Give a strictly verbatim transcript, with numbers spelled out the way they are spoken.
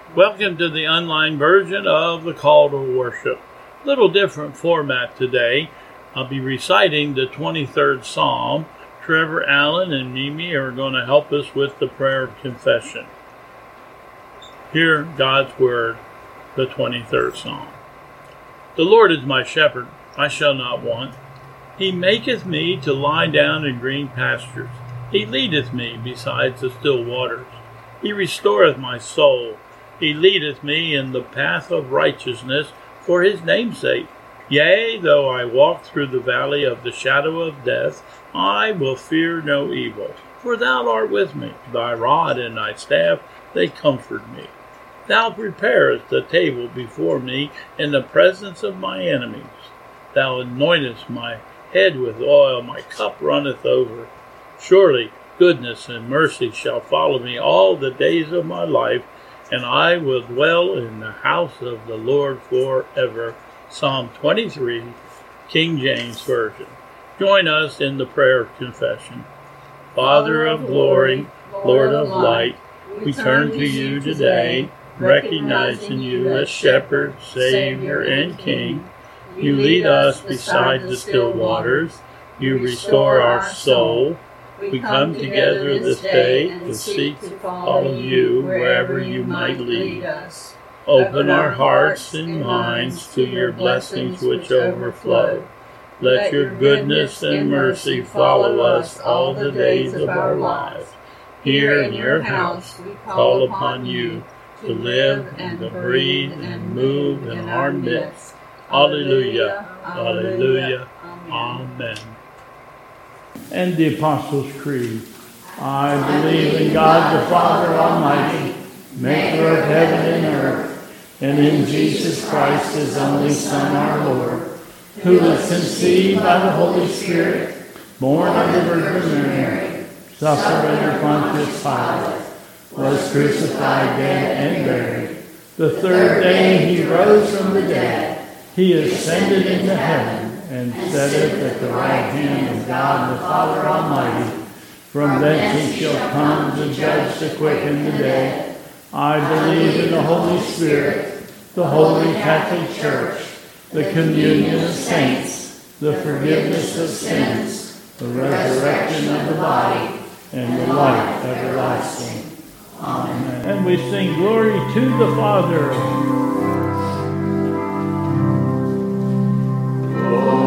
Welcome to the online version of the Call to Worship. Little different format today. I'll be reciting the twenty-third Psalm. Trevor Allen and Mimi are going to help us with the prayer of confession. Hear God's Word, the twenty-third Psalm. The Lord is my shepherd, I shall not want. He maketh me to lie down in green pastures. He leadeth me beside the still waters. He restoreth my soul. He leadeth me in the path of righteousness for his name's sake. Yea, though I walk through the valley of the shadow of death, I will fear no evil. For thou art with me. Thy rod and thy staff, they comfort me. Thou preparest a table before me in the presence of my enemies. Thou anointest my head with oil, my cup runneth over. Surely goodness and mercy shall follow me all the days of my life, and I will dwell in the house of the Lord forever. Psalm twenty-three, King James Version. Join us in the prayer of confession. Father of glory, Lord of light, we turn to you today, recognizing you as Shepherd, Savior, and King. You lead us beside the still waters. You restore our soul. We come together this day to seek to follow you wherever you might lead us. Open our hearts and minds to your blessings which overflow. Let your goodness and mercy follow us all the days of our lives. Here in your house we call upon you to live and to breathe and move in our midst. Alleluia, alleluia, amen. And the Apostles' Creed. I believe in God the Father Almighty, maker of heaven and earth, and in Jesus Christ, his only Son, our Lord, who was conceived by the Holy Spirit, born of the Virgin Mary, suffered under Pontius Pilate, was crucified, dead, and buried. The third day he rose from the dead. He ascended into heaven, and sitteth at the right hand of God the Father Almighty. From thence he shall come to judge the quick and the dead. I believe in the Holy Spirit, the Holy Catholic Church, the communion of saints, the forgiveness of sins, the resurrection of the body, and the life everlasting. Amen. And we sing glory to the Father. Oh.